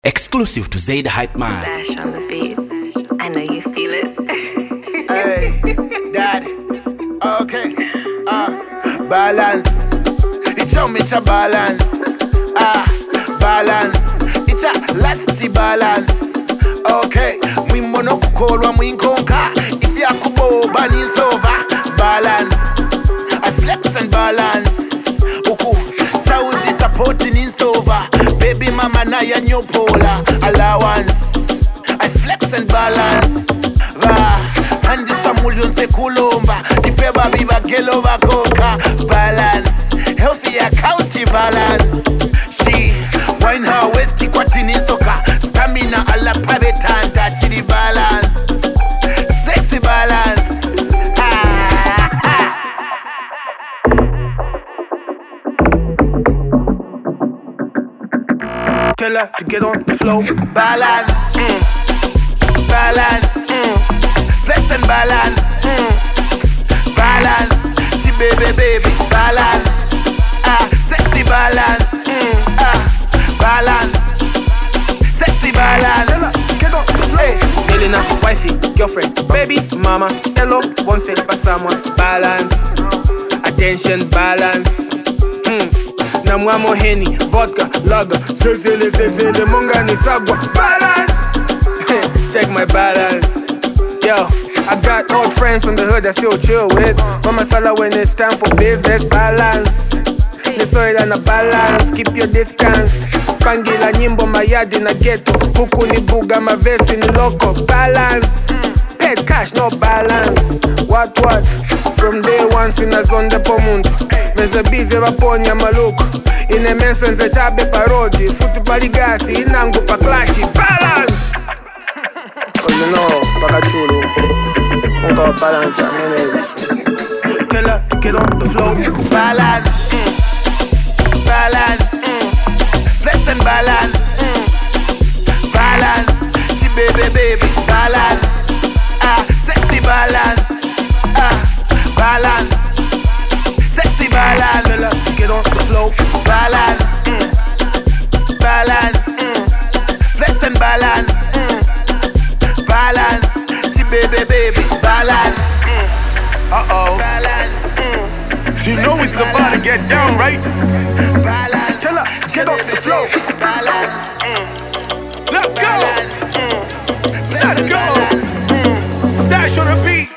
Exclusive to Zaid Hype Man. Dash on the beat. I know you feel it. Hey, daddy. Okay. Balance. It's a balance. Balance. It's a lasty balance. Okay. Mwimbo no kukolwa mwinkonka. If ya kuboba nisova. Balance. I flex and balance. Uku. Chaudi supporting in sova. Baby mama na ya nyopola. Allowance. I flex and balance. Handi samulyon se kulomba. Ifeba biba gelo bakoka. Balance. Healthy account balance. She wine her waist kwatini soka. Stamina ala pabetanda chili balance. Sexy balance. Tell her to get on the flow. Balance. Balance. Flex and balance. Balance. Baby. Balance. Sexy balance. Balance. Sexy balance. Get on the flow. Hey. Elena, wifey, girlfriend, baby, mama, hello, once for someone. Balance. Attention, balance. Namwamo Henny, vodka, lager, zezele, munga ni sagwa. Balance. Check my balance. Yo, I got old friends from the hood that still chill with. Mama Sala when it's time for business. Balance. The soil and a balance. Keep your distance. Pangila nyimbo mayadi na ghetto. Huku ni buga mavesi ni loco. Balance. Paid cash, no balance. What? From day one sinazonde po mundo. Meze bize vaponya maluko. Ine menso nze chabe parodi. Futu paligasi inangu pa klachi. Balance. You know, Pakachulo. Hold on, balance and manage. Tell her to get on the flow. Balance. Balance. Flex and balance. Balance. Baby. Balance. Sexy balance. Balance. Sexy balance. Tell her to get on the flow. Balance. Balance. Flex and balance. Balance, baby, balance. Balance. You know it's about to get down, right? Balance. Tell her, get off the floor. Balance. Let's go. Let's go. Stash on the beat.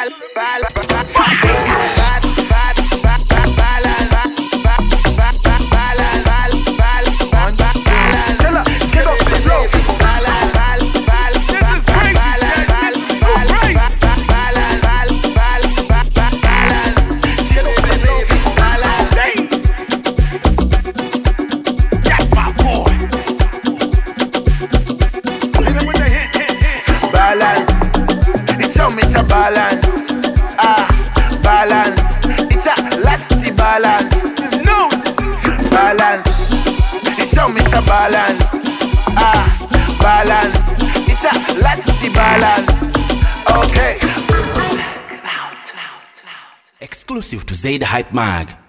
Balance, balance, it's a lasty balance. No, balance, it's a balance. Balance, it's a lasty balance. Okay. Exclusive to Zaid Hype Mag.